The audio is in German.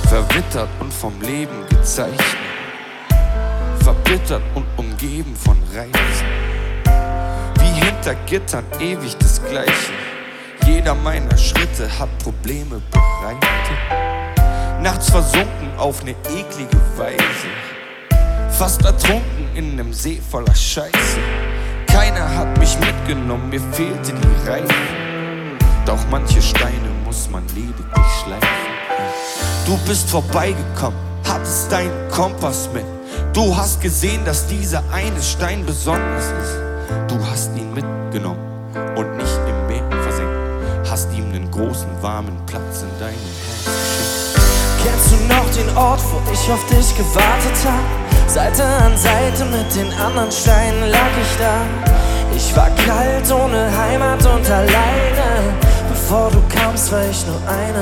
verwittert und vom Leben gezeichnet, verbittert und umgeben von Reizen. Wie hinter Gittern ewig das Gleiche. Jeder meiner Schritte hat Probleme bereitet. Nachts versunken auf ne eklige Weise, fast ertrunken in nem See voller Scheiße. Keiner hat mich mitgenommen, mir fehlten die Reifen. Doch manche Steine muss man lediglich schleifen. Du bist vorbeigekommen, hattest deinen Kompass mit. Du hast gesehen, dass dieser eine Stein besonders ist. Du hast ihn mitgenommen und nicht im Meer versenkt. Hast ihm einen großen, warmen Platz in deinem Herz geschenkt. Kennst du noch den Ort, wo ich auf dich gewartet hab? Seite an Seite mit den anderen Steinen lag ich da. Ich war kalt, ohne Heimat und alleine. Bevor du kamst, war ich nur einer.